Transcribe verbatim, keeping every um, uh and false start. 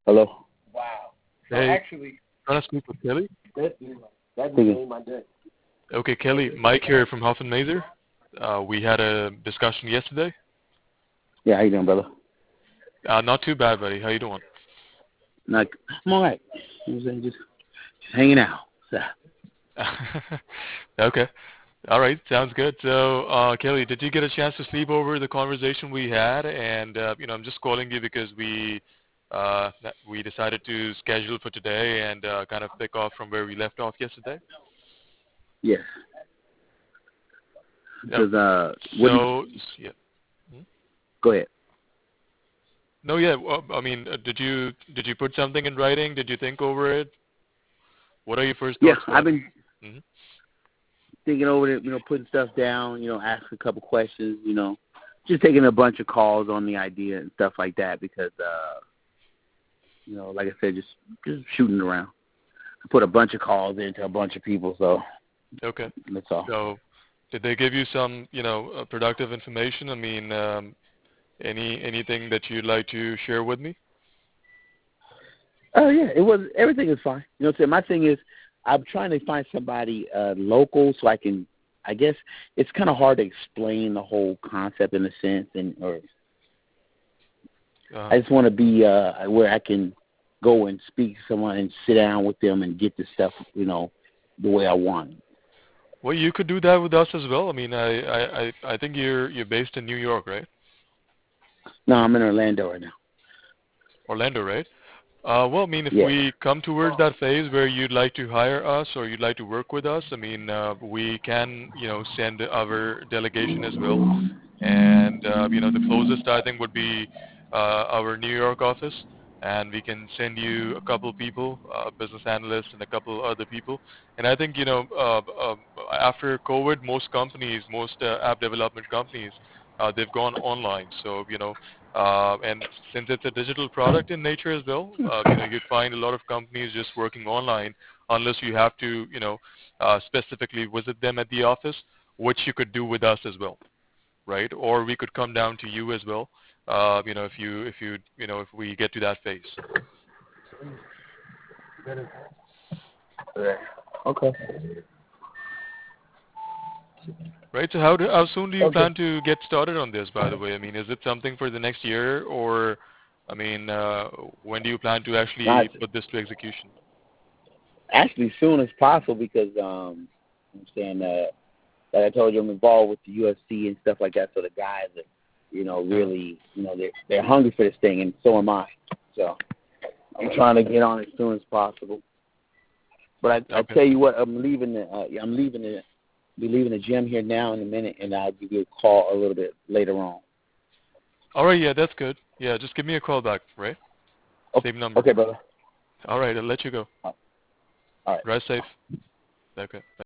Hello? Wow. So Hey, actually, trying to speak with Kelly? that that became my day. Okay, Kelly, Mike here from Huff and Mazer. Uh, we had a discussion yesterday. Yeah, how you doing, brother? Uh, not too bad, buddy. How you doing? Like, I'm all right. You know what I'm saying? Just, just hanging out. So, Okay. All right. Sounds good. So, uh, Kelly, did you get a chance to sleep over the conversation we had? And uh, you know, I'm just calling you because we uh, we decided to schedule for today and uh, kind of pick off from where we left off yesterday. yes. Yep. Because, uh, what do you, So, yeah. Hmm? go ahead. No, yeah. Well, I mean, uh, did you did you put something in writing? Did you think over it? What are your first Yeah, thoughts I've about it? been Hmm. thinking over it, you know, putting stuff down, you know, asking a couple questions, you know, just taking a bunch of calls on the idea and stuff like that because, uh, you know, like I said, just just shooting around. I put a bunch of calls into a bunch of people, so Okay. that's all. So, did they give you some, you know, uh, productive information? I mean, um, any anything that you'd like to share with me? Oh yeah, it was everything is fine. You know what I'm saying? My thing is I'm trying to find somebody uh local so I can I guess it's kind of hard to explain the whole concept in a sense and or Uh, I just want to be uh where I can go and speak to someone and sit down with them and get the stuff, you know, the way I want. well, you could do that with us as well. I mean, I I I I think you're you're based in New York, right? No, I'm in Orlando right now. Orlando, right? Uh, well, I mean, if Yes. we come towards that phase where you'd like to hire us or you'd like to work with us, I mean, uh, we can, you know, send our delegation as well. And, uh, you know, the closest I think would be uh, our New York office. And we can send you a couple people, uh, business analysts and a couple other people. And I think, you know, uh, uh, after COVID, most companies, most uh, app development companies, uh, they've gone online. So, you know, uh, and since it's a digital product in nature as well, uh, you know, you'd find a lot of companies just working online unless you have to, you know, uh, specifically visit them at the office, which you could do with us as well, right? Or we could come down to you as well, uh, you know, if you, if you, you know, if we get to that phase. Yeah. Okay. Right. So how do, how soon do you Okay. plan to get started on this, by the way? I mean, is it something for the next year or, I mean, uh, when do you plan to Not actually put this to execution? actually soon as possible because um I'm saying uh like I told you, I'm involved with the U F C and stuff like that. So the guys are, you know, Uh, really, you know, they're they're hungry for this thing, and so am I. So I'm trying to get on it as soon as possible. But I I okay. tell you what, I'm leaving the uh, I'm leaving the be leaving the gym here now in a minute, and I'll give you a call a little bit later on. All right, yeah, that's good. Yeah, just give me a call back, right? Okay, Same number. okay brother. All right, I'll let you go. All right. Drive safe. Okay.